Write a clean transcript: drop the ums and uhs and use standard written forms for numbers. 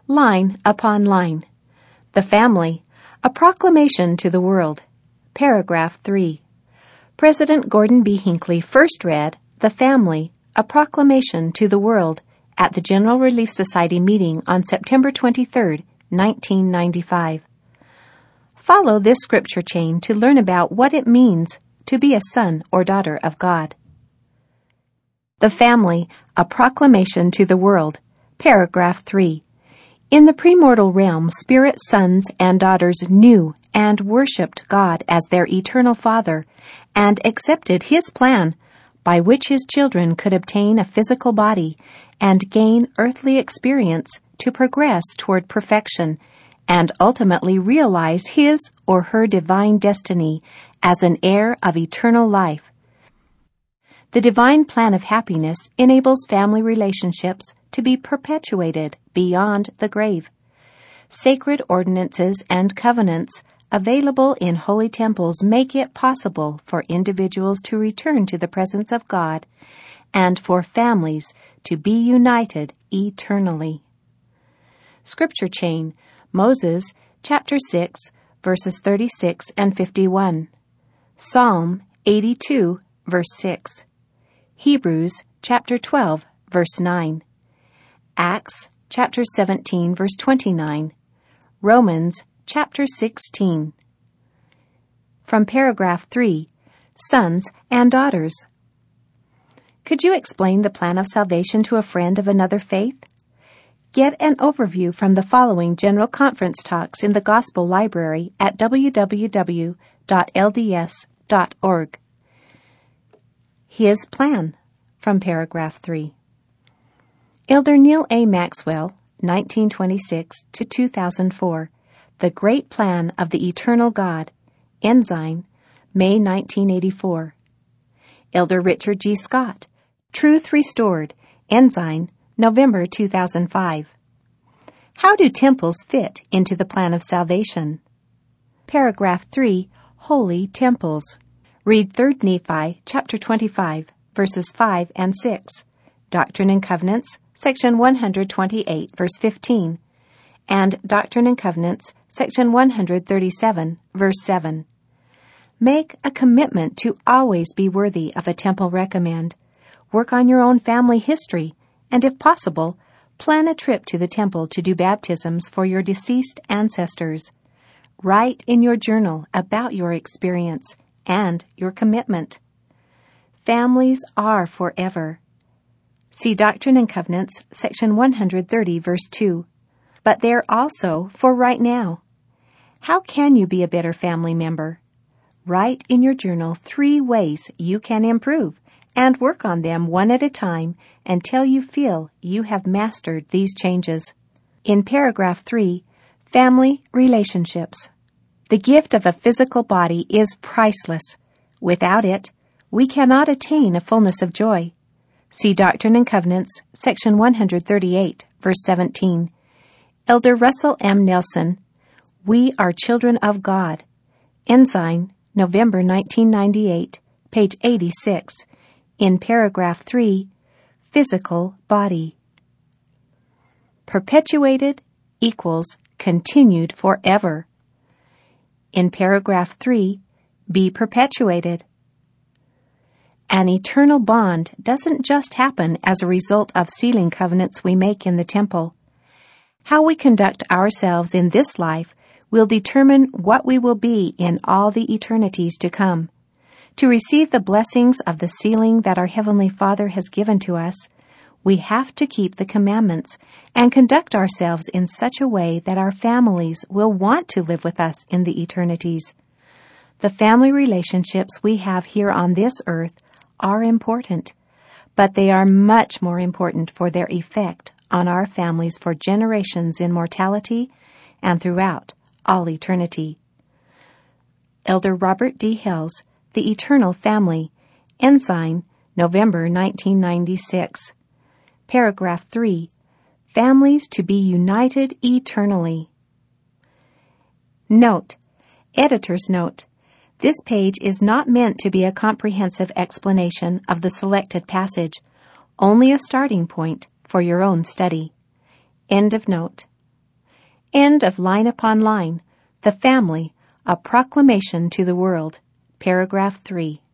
line upon line. The Family, a Proclamation to the World. Paragraph 3. President Gordon B. Hinckley first read The Family, a Proclamation to the World at the General Relief Society meeting on September 23, 1995. Follow this scripture chain to learn about what it means to be a son or daughter of God. The Family, a Proclamation to the World. Paragraph 3. In the premortal realm, spirit sons and daughters knew and worshipped God as their eternal Father and accepted His plan by which His children could obtain a physical body and gain earthly experience to progress toward perfection and ultimately realize his or her divine destiny as an heir of eternal life. The divine plan of happiness enables family relationships to be perpetuated beyond the grave. Sacred ordinances and covenants available in holy temples make it possible for individuals to return to the presence of God and for families to be united eternally. Scripture chain, Moses, chapter 6, verses 36 and 51. Psalm 82, verse 6. Hebrews, chapter 12, verse 9. Acts, chapter 17, verse 29. Romans, chapter 16. From paragraph 3, Sons and Daughters. Could you explain the plan of salvation to a friend of another faith? Get an overview from the following General Conference talks in the Gospel Library at www.lds.org. His plan, from paragraph 3. Elder Neal A. Maxwell, 1926 to 2004, The Great Plan of the Eternal God, Ensign, May 1984. Elder Richard G. Scott, Truth Restored, Ensign, November 2005. How do temples fit into the plan of salvation? Paragraph 3, Holy Temples. Read 3 Nephi, chapter 25, verses 5 and 6, Doctrine and Covenants, section 128, verse 15, and Doctrine and Covenants, section 137, verse 7. Make a commitment to always be worthy of a temple recommend. Work on your own family history, and if possible, plan a trip to the temple to do baptisms for your deceased ancestors. Write in your journal about your experience and your commitment. Families are forever. See Doctrine and Covenants, section 130, verse 2. But they're also for right now. How can you be a better family member? Write in your journal 3 ways you can improve and work on them one at a time until you feel you have mastered these changes. In paragraph 3, Family Relationships. The gift of a physical body is priceless. Without it, we cannot attain a fullness of joy. See Doctrine and Covenants, section 138, verse 17. Elder Russell M. Nelson, We Are Children of God. Ensign, November 1998, page 86. In paragraph 3, Physical Body. Perpetuated equals continued forever. In paragraph 3, be perpetuated. An eternal bond doesn't just happen as a result of sealing covenants we make in the temple. How we conduct ourselves in this life will determine what we will be in all the eternities to come. To receive the blessings of the sealing that our Heavenly Father has given to us, we have to keep the commandments and conduct ourselves in such a way that our families will want to live with us in the eternities. The family relationships we have here on this earth are important, but they are much more important for their effect on our families for generations in mortality and throughout all eternity. Elder Robert D. Hales, The Eternal Family, Ensign, November 1996. Paragraph 3, Families to be united eternally. Note, Editor's Note. This page is not meant to be a comprehensive explanation of the selected passage, only a starting point for your own study. End of note. End of line upon line. The family, a proclamation to the world. Paragraph 3.